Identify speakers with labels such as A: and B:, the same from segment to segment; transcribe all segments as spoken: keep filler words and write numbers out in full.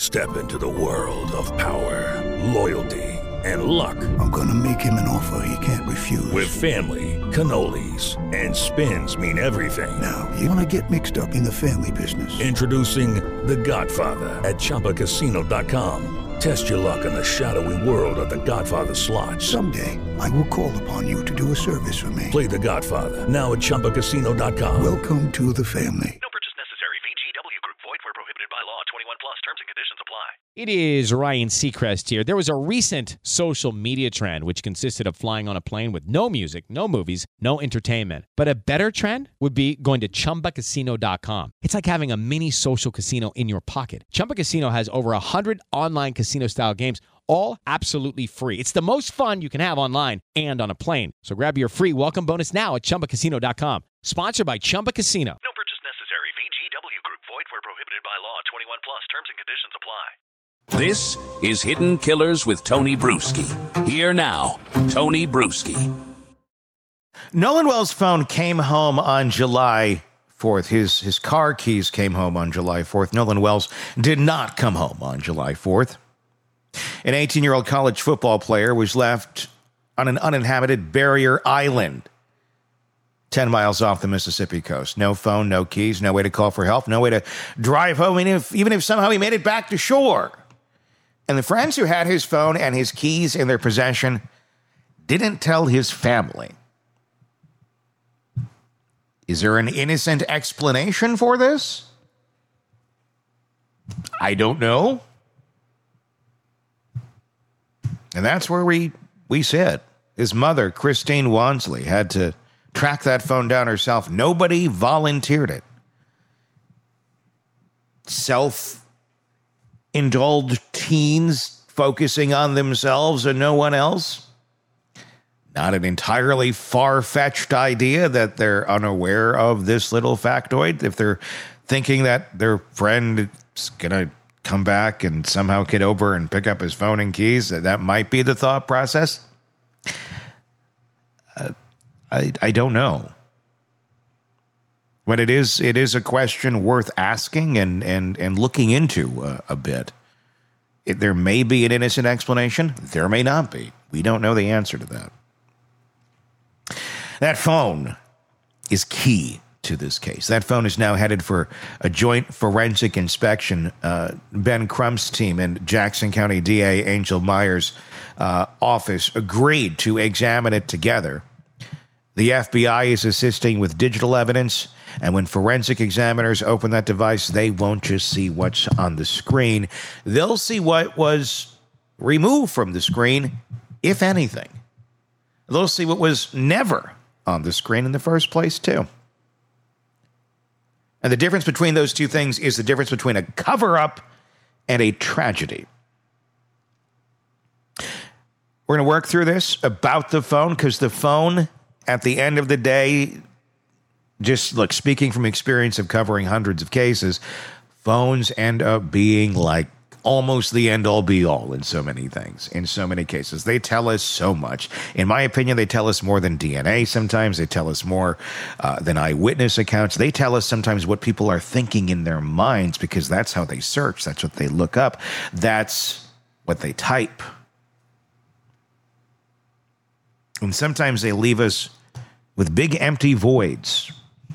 A: Step into the world of power, loyalty, and luck.
B: I'm gonna make him an offer he can't refuse.
A: With family, cannolis, and spins mean everything.
B: Now, you wanna get mixed up in the family business.
A: Introducing The Godfather at Chumba Casino dot com. Test your luck in the shadowy world of The Godfather slot.
B: Someday, I will call upon you to do a service for me.
A: Play The Godfather, now at Chumba Casino dot com.
B: Welcome to the family.
C: No purchase necessary. V G W Group. Void where prohibited by law. twenty-one plus. Terms and conditions apply.
D: It is Ryan Seacrest here. There was a recent social media trend which consisted of flying on a plane with no music, no movies, no entertainment. But a better trend would be going to Chumba Casino dot com. It's like having a mini social casino in your pocket. Chumba Casino has over one hundred online casino-style games, all absolutely free. It's the most fun you can have online and on a plane. So grab your free welcome bonus now at Chumba Casino dot com. Sponsored by Chumba Casino.
C: No purchase necessary. V G W Group. Void where prohibited by law. twenty-one plus. Terms and conditions apply.
E: This is Hidden Killers with Tony Bruschi. Here now, Tony Bruschi.
F: Nolan Wells' phone came home on July fourth. His, his car keys came home on July fourth. Nolan Wells did not come home on July fourth. An eighteen-year-old college football player was left on an uninhabited barrier island ten miles off the Mississippi coast. No phone, no keys, no way to call for help, no way to drive home, even if, even if somehow he made it back to shore. And the friends who had his phone and his keys in their possession didn't tell his family. Is there an innocent explanation for this? I don't know. And that's where we, we sit. His mother, Christine Wansley, had to track that phone down herself. Nobody volunteered it. Self-indulged teens focusing on themselves and no one else. Not an entirely far-fetched idea that they're unaware of this little factoid. If they're thinking that their friend is going to come back and somehow get over and pick up his phone and keys, that, that might be the thought process. Uh, I, I don't know. But it is it is a question worth asking and and, and looking into uh, a bit. It, there may be an innocent explanation. There may not be. We don't know the answer to that. That phone is key to this case. That phone is now headed for a joint forensic inspection. Uh, Ben Crump's team and Jackson County D A Angel Myers' uh, office agreed to examine it together. The F B I is assisting with digital evidence, and when forensic examiners open that device, they won't just see what's on the screen. They'll see what was removed from the screen, if anything. They'll see what was never on the screen in the first place, too. And the difference between those two things is the difference between a cover-up and a tragedy. We're going to work through this about the phone, because the phone, at the end of the day, just look, speaking from experience of covering hundreds of cases, phones end up being like almost the end-all be-all in so many things, in so many cases. They tell us so much. In my opinion, they tell us more than D N A sometimes. They tell us more uh, than eyewitness accounts. They tell us sometimes what people are thinking in their minds, because that's how they search. That's what they look up. That's what they type. And sometimes they leave us with big empty voids,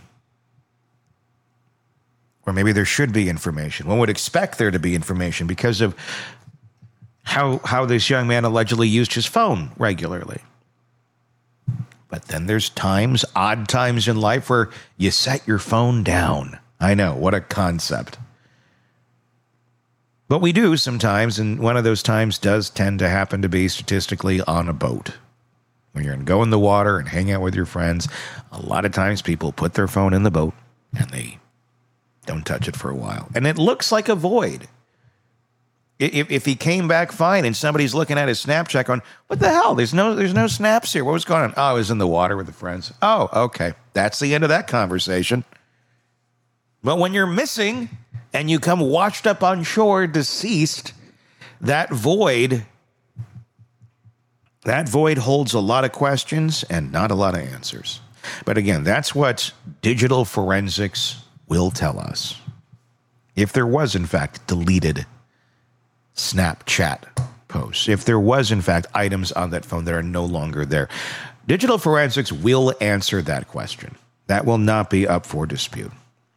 F: or maybe there should be information. One would expect there to be information because of how how this young man allegedly used his phone regularly. But then there's times, odd times in life, where you set your phone down. I know, what a concept. But we do sometimes, and one of those times does tend to happen to be statistically on a boat. When you're going to go in the water and hang out with your friends, a lot of times people put their phone in the boat and they don't touch it for a while. And it looks like a void. If, if he came back fine and somebody's looking at his Snapchat going, what the hell? There's no there's no snaps here. What was going on? Oh, I was in the water with the friends. Oh, okay. That's the end of that conversation. But when you're missing and you come washed up on shore deceased, that void, that void holds a lot of questions and not a lot of answers. But again, that's what digital forensics will tell us. If there was, in fact, deleted Snapchat posts, if there was, in fact, items on that phone that are no longer there. Digital forensics will answer that question. That will not be up for dispute.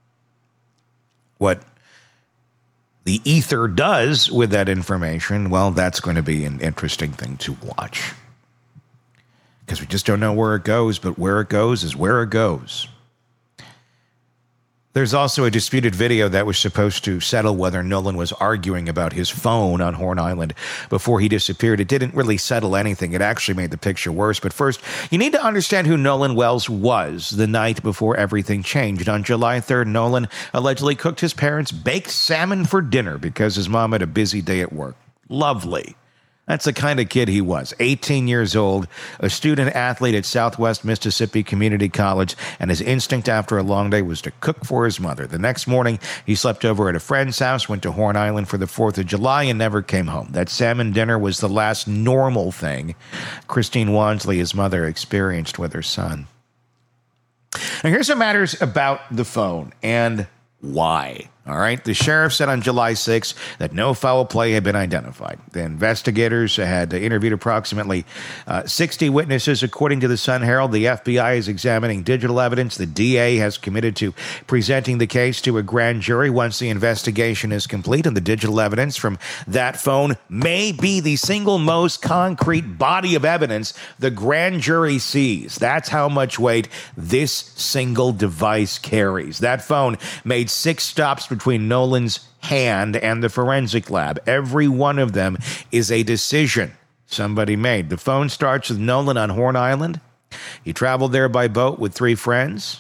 F: What the ether does with that information, well, that's going to be an interesting thing to watch. Because we just don't know where it goes, but where it goes is where it goes. There's also a disputed video that was supposed to settle whether Nolan was arguing about his phone on Horn Island before he disappeared. It didn't really settle anything. It actually made the picture worse. But first, you need to understand who Nolan Wells was the night before everything changed. On July third, Nolan allegedly cooked his parents baked salmon for dinner because his mom had a busy day at work. Lovely. That's the kind of kid he was. eighteen years old, a student athlete at Southwest Mississippi Community College, and his instinct after a long day was to cook for his mother. The next morning, he slept over at a friend's house, went to Horn Island for the fourth of July, and never came home. That salmon dinner was the last normal thing Christine Wansley, his mother, experienced with her son. Now, here's what matters about the phone and why. All right. The sheriff said on July sixth that no foul play had been identified. The investigators had interviewed approximately uh, sixty witnesses. According to the Sun Herald, the F B I is examining digital evidence. The D A has committed to presenting the case to a grand jury once the investigation is complete, and the digital evidence from that phone may be the single most concrete body of evidence the grand jury sees. That's how much weight this single device carries. That phone made six stops between Nolan's hand and the forensic lab. Every one of them is a decision somebody made. The phone starts with Nolan on Horn Island. He traveled there by boat with three friends,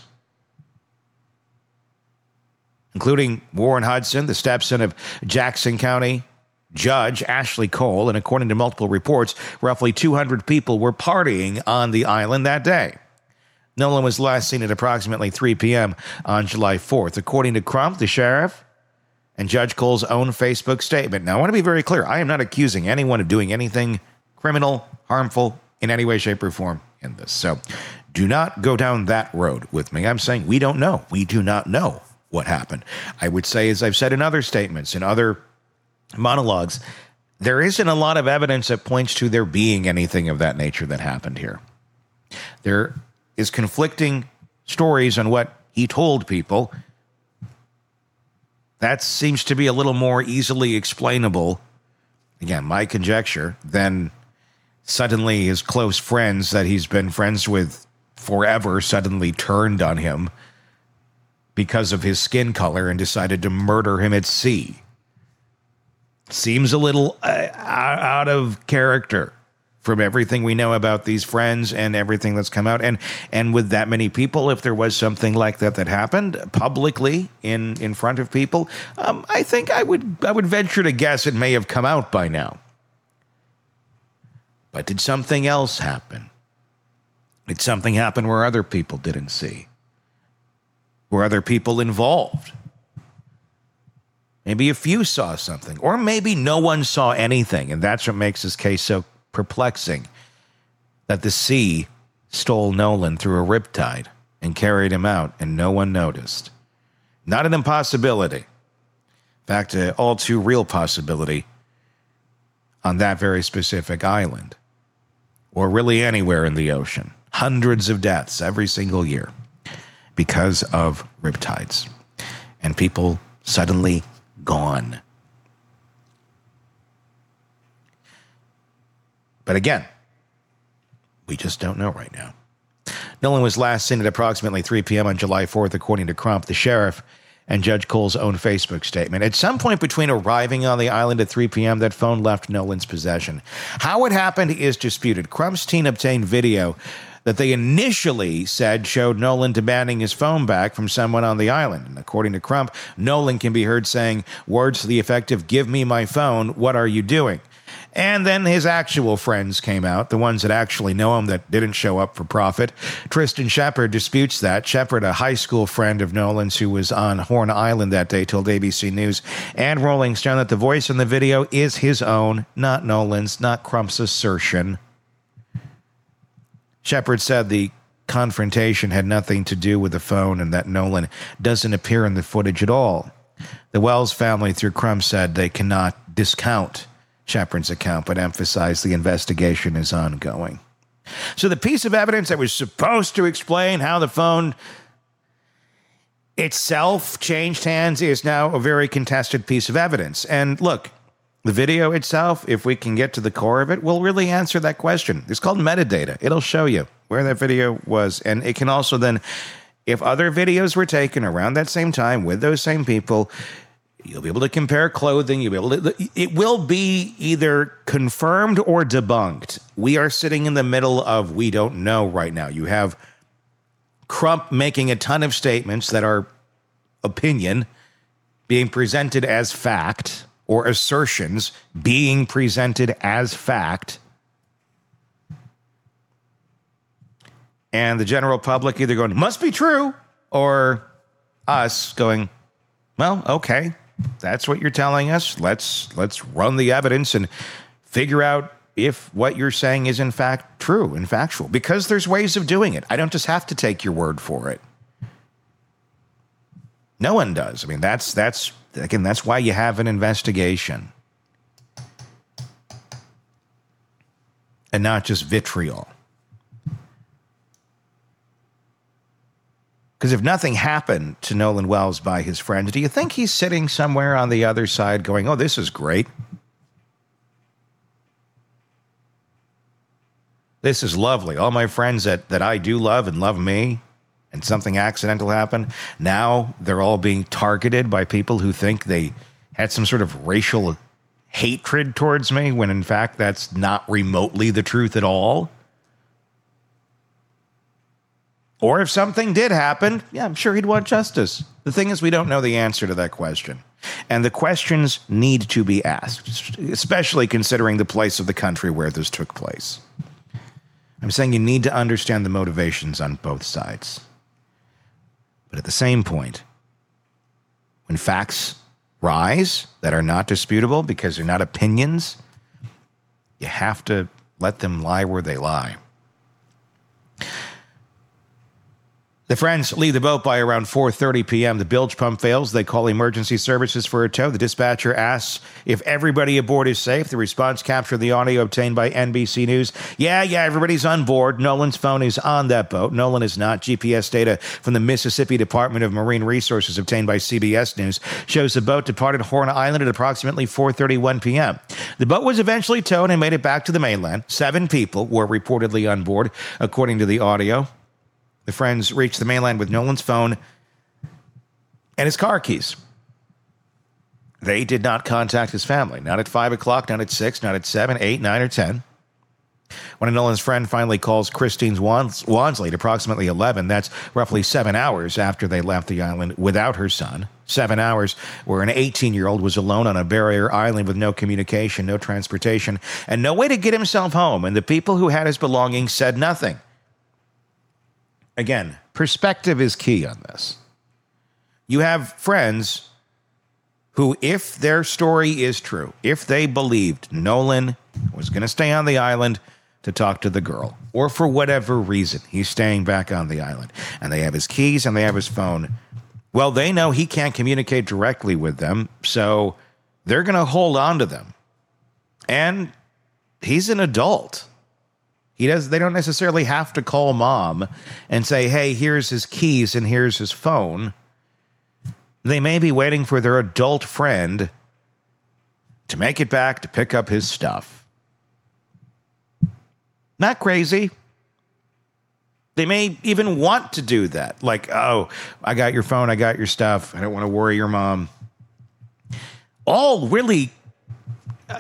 F: including Warren Hudson, the stepson of Jackson County Judge Ashley Cole. And according to multiple reports, roughly two hundred people were partying on the island that day. Nolan was last seen at approximately three p.m. on July fourth. According to Crump, the sheriff, and Judge Cole's own Facebook statement. Now, I want to be very clear. I am not accusing anyone of doing anything criminal, harmful, in any way, shape, or form in this. So do not go down that road with me. I'm saying we don't know. We do not know what happened. I would say, as I've said in other statements, in other monologues, there isn't a lot of evidence that points to there being anything of that nature that happened here. There is conflicting stories on what he told people. That seems to be a little more easily explainable, again, my conjecture, than suddenly his close friends that he's been friends with forever suddenly turned on him because of his skin color and decided to murder him at sea. Seems a little uh, out of character from everything we know about these friends and everything that's come out. And and with that many people, if there was something like that that happened publicly in, in front of people, um, I think I would I would venture to guess it may have come out by now. But did something else happen? Did something happen where other people didn't see? Were other people involved? Maybe a few saw something, or maybe no one saw anything, and that's what makes this case so perplexing, that the sea stole Nolan through a riptide and carried him out, and no one noticed. Not an impossibility. In fact, an all too real possibility on that very specific island, or really anywhere in the ocean. Hundreds of deaths every single year because of riptides, and people suddenly gone. But again, we just don't know right now. Nolan was last seen at approximately three p.m. on July fourth, according to Crump, the sheriff, and Judge Cole's own Facebook statement. At some point between arriving on the island at three p.m., that phone left Nolan's possession. How it happened is disputed. Crump's team obtained video that they initially said showed Nolan demanding his phone back from someone on the island. And according to Crump, Nolan can be heard saying words to the effect of, "Give me my phone, what are you doing?" And then his actual friends came out, the ones that actually know him that didn't show up for profit. Tristan Shepard disputes that. Shepard, a high school friend of Nolan's who was on Horn Island that day, told A B C News and Rolling Stone that the voice in the video is his own, not Nolan's, not Crump's assertion. Shepard said the confrontation had nothing to do with the phone and that Nolan doesn't appear in the footage at all. The Wells family, through Crump, said they cannot discount Shepard's account, but emphasize the investigation is ongoing. So the piece of evidence that was supposed to explain how the phone itself changed hands is now a very contested piece of evidence. And look, the video itself, if we can get to the core of it, will really answer that question. It's called metadata. It'll show you where that video was. And it can also then, if other videos were taken around that same time with those same people, you'll be able to compare clothing. You'll be able to, it will be either confirmed or debunked. We are sitting in the middle of we don't know right now. You have Crump making a ton of statements that are opinion being presented as fact, or assertions being presented as fact. And the general public either going, must be true, or us going, well, okay, that's what you're telling us. Let's let's run the evidence and figure out if what you're saying is in fact true and factual. Because there's ways of doing it. I don't just have to take your word for it. No one does. I mean, that's that's again, that's why you have an investigation. And not just vitriol. Because if nothing happened to Nolan Wells by his friends, do you think he's sitting somewhere on the other side going, oh, this is great? This is lovely. All my friends that, that I do love and love me, and something accidental happened, now they're all being targeted by people who think they had some sort of racial hatred towards me, when in fact that's not remotely the truth at all. Or if something did happen, yeah, I'm sure he'd want justice. The thing is, we don't know the answer to that question. And the questions need to be asked, especially considering the place of the country where this took place. I'm saying you need to understand the motivations on both sides. But at the same point, when facts rise that are not disputable because they're not opinions, you have to let them lie where they lie. The friends leave the boat by around four thirty p.m. The bilge pump fails. They call emergency services for a tow. The dispatcher asks if everybody aboard is safe. The response captured the audio obtained by N B C News. Yeah, yeah, everybody's on board. Nolan's phone is on that boat. Nolan is not. G P S data from the Mississippi Department of Marine Resources obtained by C B S News shows the boat departed Horn Island at approximately four thirty-one p.m. The boat was eventually towed and made it back to the mainland. Seven people were reportedly on board, according to the audio. The friends reached the mainland with Nolan's phone and his car keys. They did not contact his family. Not at five o'clock, not at six, not at seven, eight, nine, or ten. When Nolan's friend finally calls Christine Wansley at approximately eleven, that's roughly seven hours after they left the island without her son. Seven hours where an eighteen-year-old was alone on a barrier island with no communication, no transportation, and no way to get himself home. And the people who had his belongings said nothing. Again, perspective is key on this. You have friends who, if their story is true, if they believed Nolan was going to stay on the island to talk to the girl, or for whatever reason, he's staying back on the island, and they have his keys and they have his phone, well, they know he can't communicate directly with them, so they're going to hold on to them. And he's an adult. He does. They don't necessarily have to call mom and say, hey, here's his keys and here's his phone. They may be waiting for their adult friend to make it back to pick up his stuff. Not crazy. They may even want to do that. Like, oh, I got your phone. I got your stuff. I don't want to worry your mom. All really... Uh,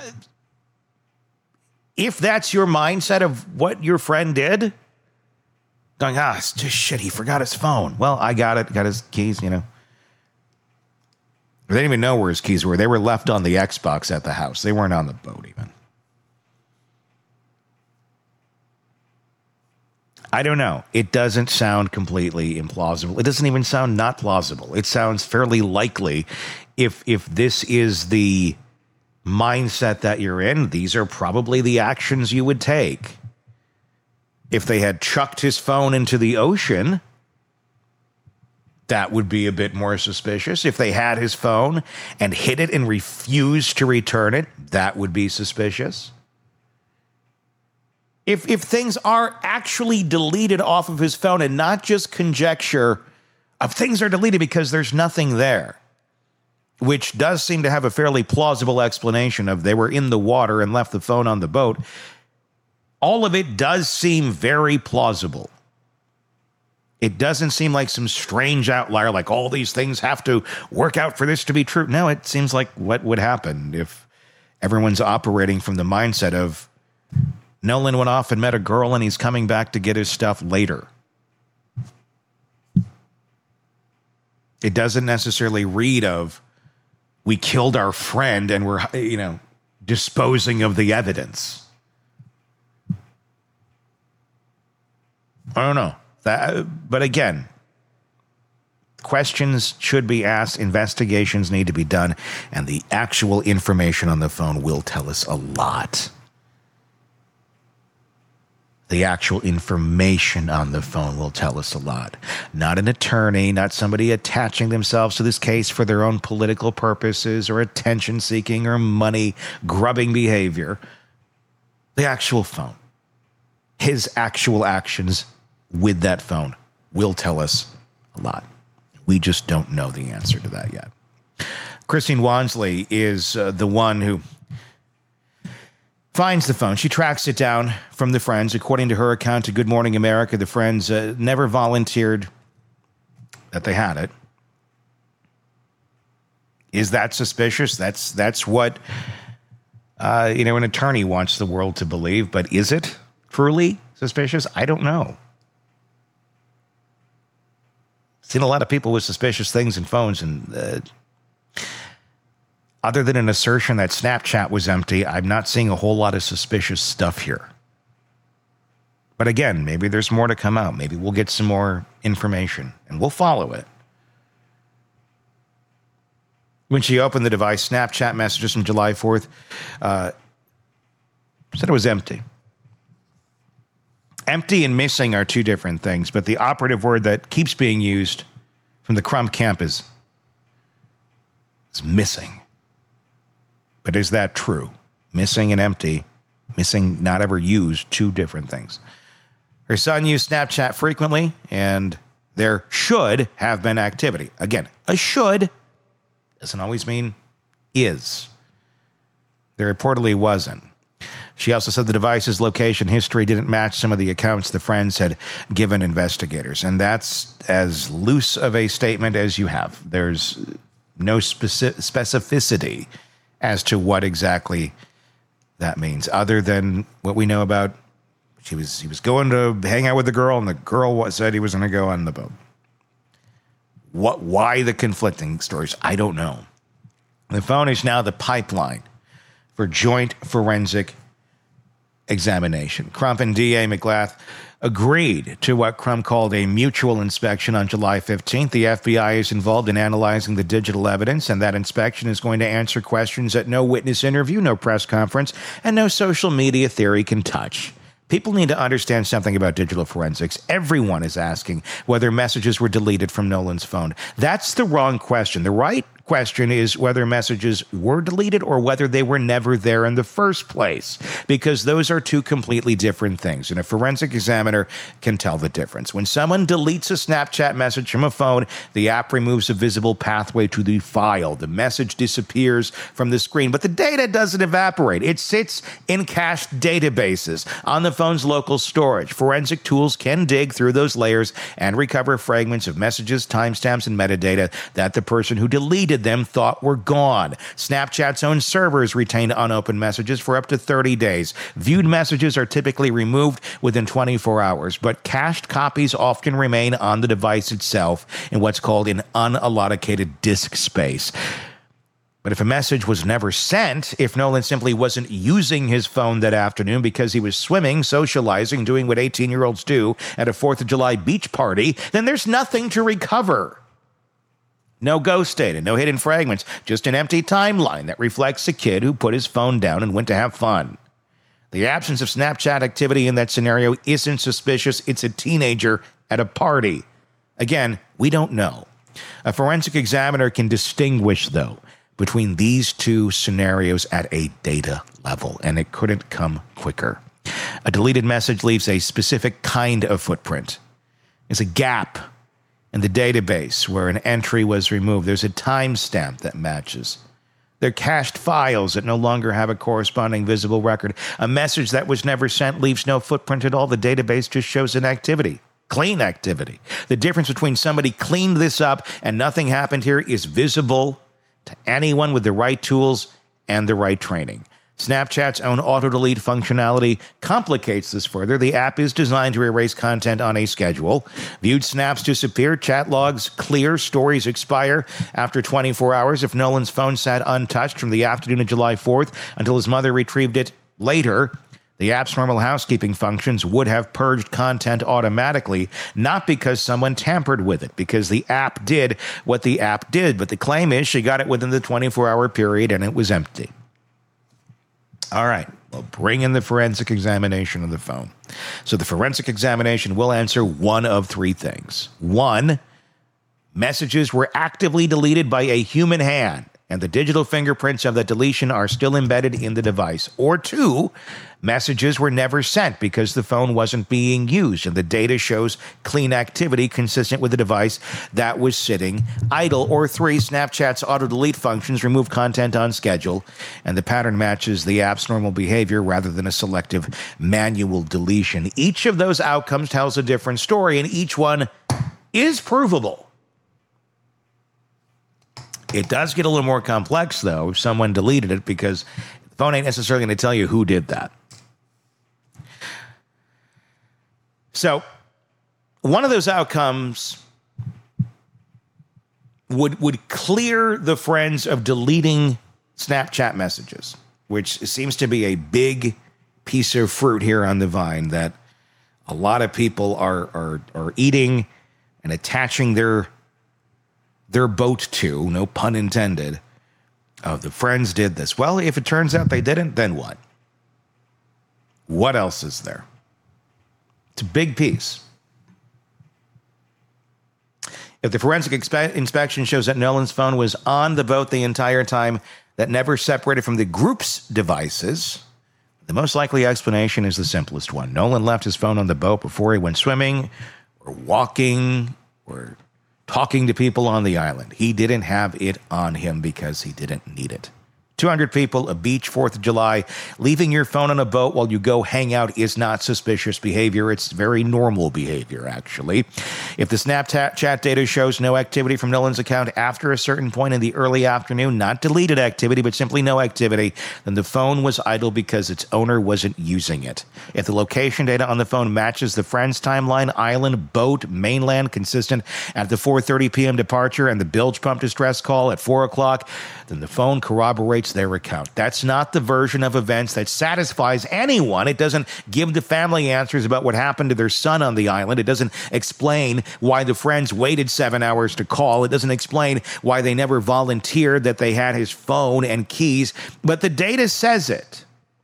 F: If that's your mindset of what your friend did, going, ah, it's just shit, he forgot his phone. Well, I got it, got his keys, you know. They didn't even know where his keys were. They were left on the Xbox at the house. They weren't on the boat even. I don't know. It doesn't sound completely implausible. It doesn't even sound not plausible. It sounds fairly likely if if this is the mindset that you're in, these are probably the actions you would take. If they had chucked his phone into the ocean, That would be a bit more suspicious. If they had his phone and hid it and refused to return it, that would be suspicious. If if things are actually deleted off of his phone and not just conjecture of things are deleted because there's nothing there, which does seem to have a fairly plausible explanation of they were in the water and left the phone on the boat, all of it does seem very plausible. It doesn't seem like some strange outlier, like all these things have to work out for this to be true. No, it seems like what would happen if everyone's operating from the mindset of Nolan went off and met a girl and he's coming back to get his stuff later. It doesn't necessarily read of we killed our friend and we're, you know, disposing of the evidence. I don't know. That, but again, questions should be asked, investigations need to be done, and the actual information on the phone will tell us a lot. The actual information on the phone will tell us a lot. Not an attorney, not somebody attaching themselves to this case for their own political purposes or attention-seeking or money-grubbing behavior. The actual phone. His actual actions with that phone will tell us a lot. We just don't know the answer to that yet. Christine Wansley is uh, the one who finds the phone. She tracks it down from the friends. According to her account to Good Morning America, the friends uh, never volunteered that they had it. Is that suspicious? That's that's what uh, you know, an attorney wants the world to believe. But is it truly suspicious? I don't know. Seen a lot of people with suspicious things in phones, and uh, other than an assertion that Snapchat was empty, I'm not seeing a whole lot of suspicious stuff here. But again, maybe there's more to come out. Maybe we'll get some more information, and we'll follow it. When she opened the device, Snapchat messages from July fourth uh, said it was empty. Empty and missing are two different things, but the operative word that keeps being used from the Crump camp is, is missing. But is that true? Missing and empty, missing, not ever used, two different things. Her son used Snapchat frequently, and there should have been activity. Again, a should doesn't always mean is. There reportedly wasn't. She also said the device's location history didn't match some of the accounts the friends had given investigators. And that's as loose of a statement as you have. There's no speci- specificity as to what exactly that means, other than what we know about she was he was going to hang out with the girl, and the girl said he was going to go on the boat. What? Why the conflicting stories? I don't know. The phone is now the pipeline for joint forensic examination. Crump and D A McGlath agreed to what Crump called a mutual inspection on July fifteenth. The F B I is involved in analyzing the digital evidence, and that inspection is going to answer questions that no witness interview, no press conference, and no social media theory can touch. People need to understand something about digital forensics. Everyone is asking whether messages were deleted from Nolan's phone. That's the wrong question. The right question is whether messages were deleted or whether they were never there in the first place, because those are two completely different things, and a forensic examiner can tell the difference. When someone deletes a Snapchat message from a phone, the app removes a visible pathway to the file. The message disappears from the screen, but the data doesn't evaporate. It sits in cached databases on the phone's local storage. Forensic tools can dig through those layers and recover fragments of messages, timestamps, and metadata that the person who deleted them thought were gone. Snapchat's own servers retain unopened messages for up to thirty days. Viewed messages are typically removed within twenty-four hours, but cached copies often remain on the device itself in what's called an unallocated disk space. But if a message was never sent, if Nolan simply wasn't using his phone that afternoon because he was swimming, socializing, doing what eighteen-year-olds do at a fourth of July beach party, then there's nothing to recover. No ghost data, no hidden fragments, just an empty timeline that reflects a kid who put his phone down and went to have fun. The absence of Snapchat activity in that scenario isn't suspicious. It's a teenager at a party. Again, we don't know. A forensic examiner can distinguish, though, between these two scenarios at a data level, and it couldn't come quicker. A deleted message leaves a specific kind of footprint. There's a gap in the database where an entry was removed. There's a timestamp that matches. They're cached files that no longer have a corresponding visible record. A message that was never sent leaves no footprint at all. The database just shows an activity. Clean activity. The difference between somebody cleaned this up and nothing happened here is visible to anyone with the right tools and the right training. Snapchat's own auto-delete functionality complicates this further. The app is designed to erase content on a schedule. Viewed snaps disappear, chat logs clear, stories expire after twenty-four hours. If Nolan's phone sat untouched from the afternoon of July fourth until his mother retrieved it later, the app's normal housekeeping functions would have purged content automatically, not because someone tampered with it, because the app did what the app did. But the claim is she got it within the twenty-four hour period and it was empty. All right, we'll bring in the forensic examination of the phone. So the forensic examination will answer one of three things. One, messages were actively deleted by a human hand, and the digital fingerprints of that deletion are still embedded in the device. Or two, messages were never sent because the phone wasn't being used, and the data shows clean activity consistent with the device that was sitting idle. Or three, Snapchat's auto-delete functions remove content on schedule, and the pattern matches the app's normal behavior rather than a selective manual deletion. Each of those outcomes tells a different story, and each one is provable. It does get a little more complex, though, if someone deleted it, because the phone ain't necessarily going to tell you who did that. So, one of those outcomes would would clear the friends of deleting Snapchat messages, which seems to be a big piece of fruit here on the vine that a lot of people are are, are eating and attaching their their boat to, no pun intended. Oh, the friends did this. Well, if it turns out they didn't, then what? What else is there? It's a big piece. If the forensic expe- inspection shows that Nolan's phone was on the boat the entire time, that never separated from the group's devices, the most likely explanation is the simplest one. Nolan left his phone on the boat before he went swimming or walking or talking to people on the island. He didn't have it on him because he didn't need it. two hundred people, a beach, fourth of July. Leaving your phone on a boat while you go hang out is not suspicious behavior. It's very normal behavior, actually. If the Snapchat data shows no activity from Nolan's account after a certain point in the early afternoon, not deleted activity, but simply no activity, then the phone was idle because its owner wasn't using it. If the location data on the phone matches the friend's timeline, island, boat, mainland, consistent at the four thirty p.m. departure and the bilge pump distress call at four o'clock, then the phone corroborates their account. That's not the version of events that satisfies anyone. It doesn't give the family answers about what happened to their son on the island. It doesn't explain why the friends waited seven hours to call. It doesn't explain why they never volunteered that they had his phone and keys. But the data says it.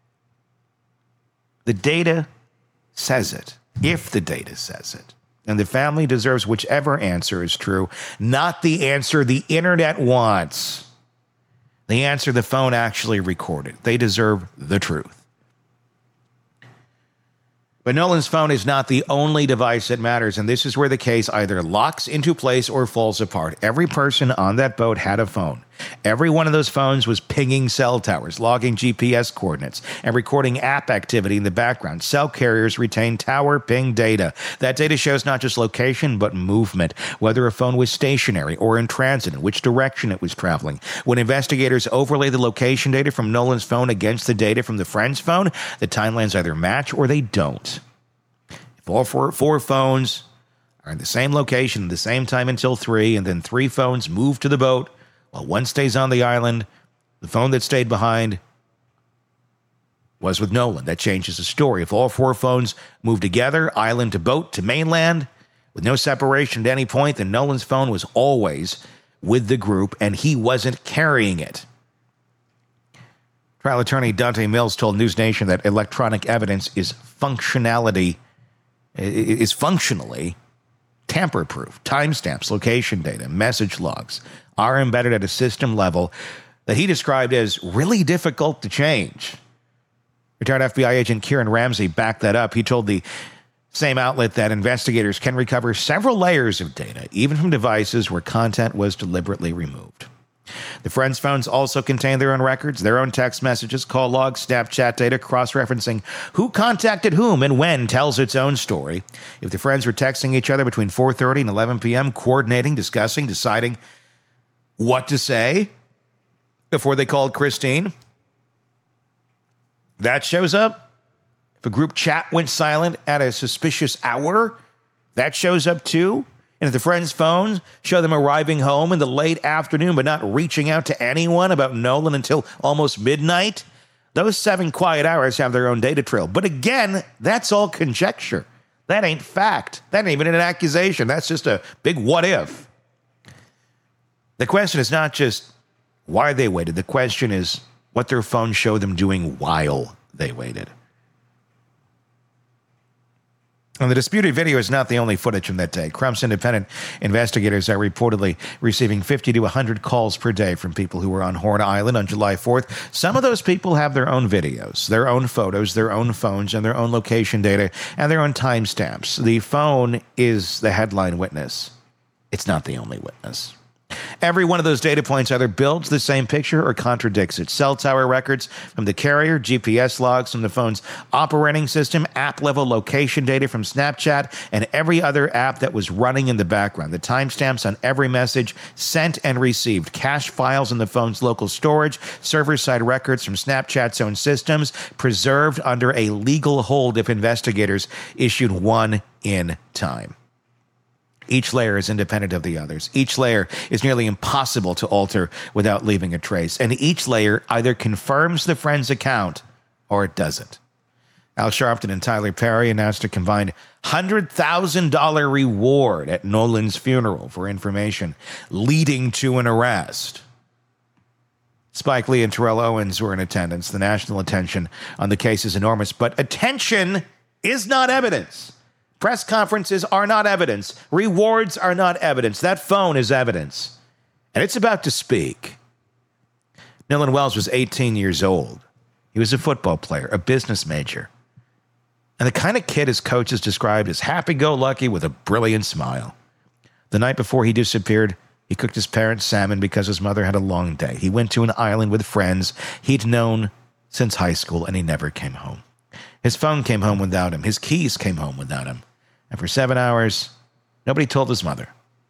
F: The data says it. If the data says it. And the family deserves whichever answer is true, not the answer the internet wants. The answer the phone actually recorded. They deserve the truth. But Nolan's phone is not the only device that matters, and this is where the case either locks into place or falls apart. Every person on that boat had a phone. Every one of those phones was pinging cell towers, logging G P S coordinates, and recording app activity in the background. Cell carriers retain tower ping data. That data shows not just location, but movement, whether a phone was stationary or in transit, in which direction it was traveling. When investigators overlay the location data from Nolan's phone against the data from the friend's phone, the timelines either match or they don't. If all four, four phones are in the same location at the same time until three, and then three phones move to the boat, while one stays on the island, the phone that stayed behind was with Nolan. That changes the story. If all four phones move together, island to boat to mainland, with no separation at any point, then Nolan's phone was always with the group, and he wasn't carrying it. Trial attorney Dante Mills told News Nation that electronic evidence is functionality, is functionally tamper-proof. Timestamps, location data, message logs are embedded at a system level that he described as really difficult to change. Retired F B I agent Kieran Ramsey backed that up. He told the same outlet that investigators can recover several layers of data, even from devices where content was deliberately removed. The friends' phones also contain their own records, their own text messages, call logs, Snapchat data, cross-referencing who contacted whom and when tells its own story. If the friends were texting each other between four thirty and eleven p.m., coordinating, discussing, deciding what to say before they called Christine, that shows up. If a group chat went silent at a suspicious hour, that shows up too. And if the friends' phones show them arriving home in the late afternoon but not reaching out to anyone about Nolan until almost midnight, those seven quiet hours have their own data trail. But again, that's all conjecture. That ain't fact. That ain't even an accusation. That's just a big what if. The question is not just why they waited. The question is what their phones show them doing while they waited. And the disputed video is not the only footage from that day. Crump's independent investigators are reportedly receiving fifty to one hundred calls per day from people who were on Horn Island on July fourth. Some of those people have their own videos, their own photos, their own phones, and their own location data, and their own timestamps. The phone is the headline witness. It's not the only witness. Every one of those data points either builds the same picture or contradicts it. Cell tower records from the carrier, G P S logs from the phone's operating system, app-level location data from Snapchat, and every other app that was running in the background. The timestamps on every message sent and received. Cache files in the phone's local storage, server-side records from Snapchat's own systems, preserved under a legal hold if investigators issued one in time. Each layer is independent of the others. Each layer is nearly impossible to alter without leaving a trace. And each layer either confirms the friend's account or it doesn't. Al Sharpton and Tyler Perry announced a combined one hundred thousand dollars reward at Nolan's funeral for information leading to an arrest. Spike Lee and Terrell Owens were in attendance. The national attention on the case is enormous, but attention is not evidence. Press conferences are not evidence. Rewards are not evidence. That phone is evidence. And it's about to speak. Nolan Wells was eighteen years old. He was a football player, a business major, and the kind of kid his coaches described as happy-go-lucky with a brilliant smile. The night before he disappeared, he cooked his parents salmon because his mother had a long day. He went to an island with friends he'd known since high school, and he never came home. His phone came home without him. His keys came home without him. And for seven hours, nobody told his mother.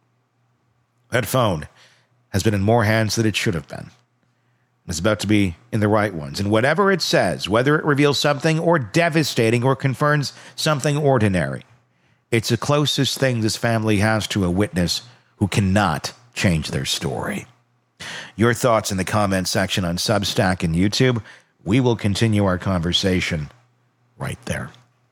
F: That phone has been in more hands than it should have been. It's about to be in the right ones. And whatever it says, whether it reveals something or devastating or confirms something ordinary, it's the closest thing this family has to a witness who cannot change their story. Your thoughts in the comment section on Substack and YouTube. We will continue our conversation right there.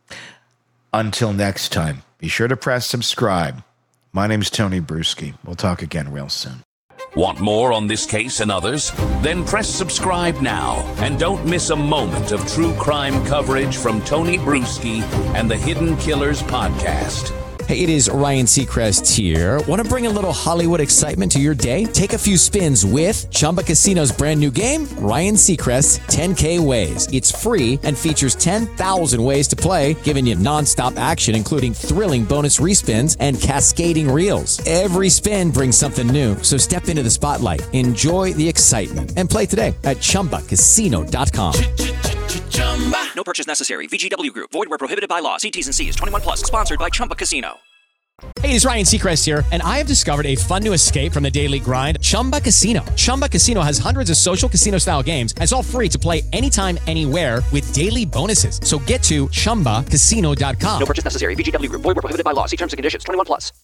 F: Until next time, be sure to press subscribe. My name's Tony Bruschi. We'll talk again real soon.
E: Want more on this case and others? Then press subscribe now and don't miss a moment of true crime coverage from Tony Bruschi and the Hidden Killers podcast.
D: Hey, it is Ryan Seacrest here. Want to bring a little Hollywood excitement to your day? Take a few spins with Chumba Casino's brand new game, Ryan Seacrest's ten K Ways. It's free and features ten thousand ways to play, giving you nonstop action, including thrilling bonus respins and cascading reels. Every spin brings something new, so step into the spotlight, enjoy the excitement, and play today at Chumba Casino dot com.
G: No purchase necessary. V G W Group. Void where prohibited by law. See T's and C's. twenty-one plus. Sponsored by Chumba Casino.
D: Hey, it's Ryan Seacrest here, and I have discovered a fun new escape from the daily grind, Chumba Casino. Chumba Casino has hundreds of social casino-style games, and it's all free to play anytime, anywhere with daily bonuses. So get to Chumba Casino dot com.
G: No purchase necessary. V G W Group. Void where prohibited by law. See terms and conditions. twenty-one plus.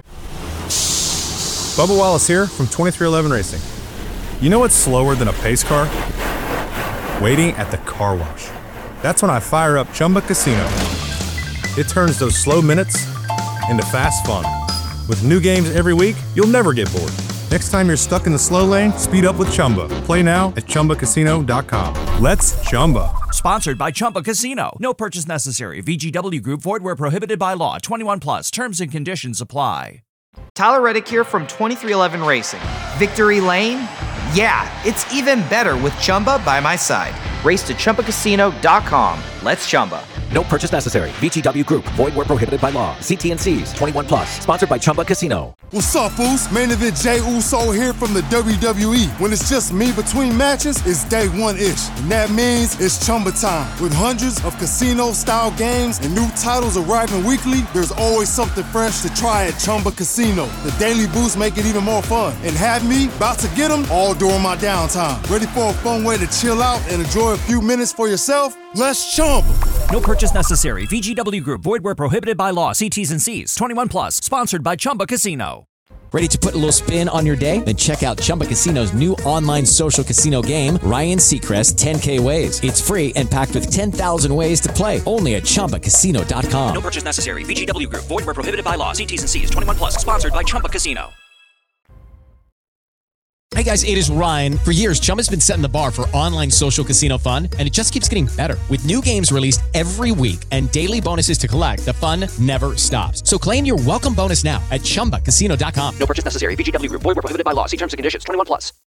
H: Bubba Wallace here from twenty-three eleven Racing. You know what's slower than a pace car? Waiting at the car wash. That's when I fire up Chumba Casino. It turns those slow minutes into fast fun. With new games every week, you'll never get bored. Next time you're stuck in the slow lane, speed up with Chumba. Play now at Chumba Casino dot com. Let's Chumba.
G: Sponsored by Chumba Casino. No purchase necessary. V G W Group. Void where prohibited by law. twenty-one plus. Terms and conditions apply.
I: Tyler Reddick here from twenty-three eleven Racing. Victory Lane? Yeah, it's even better with Chumba by my side. Race to Chumba Casino dot com. Let's Chumba.
J: No purchase necessary. V G W Group. Void where prohibited by law. See T and C's. twenty-one plus. Sponsored by Chumba Casino.
K: What's up, Foos? Main event Jey Uso here from the W W E. When it's just me between matches, it's day one-ish. And that means it's Chumba time. With hundreds of casino-style games and new titles arriving weekly, there's always something fresh to try at Chumba Casino. The daily boosts make it even more fun. And have me about to get them all during my downtime. Ready for a fun way to chill out and enjoy a few minutes for yourself? Let's Chumba.
G: No purchase necessary. V G W Group. Void where prohibited by law. See T's and C's. twenty-one plus. Sponsored by Chumba Casino.
J: Ready to put a little spin on your day? Then check out Chumba Casino's new online social casino game, Ryan Seacrest ten K Ways. It's free and packed with ten thousand ways to play. Only at Chumba Casino dot com.
G: No purchase necessary. V G W Group. Void where prohibited by law. See T's and C's. twenty-one plus. Sponsored by Chumba Casino.
D: Hey guys, it is Ryan. For years, Chumba's been setting the bar for online social casino fun, and it just keeps getting better. With new games released every week and daily bonuses to collect, the fun never stops. So claim your welcome bonus now at Chumba Casino dot com.
G: No purchase necessary. V G W Group. Void where prohibited by law. See terms and conditions. twenty-one plus.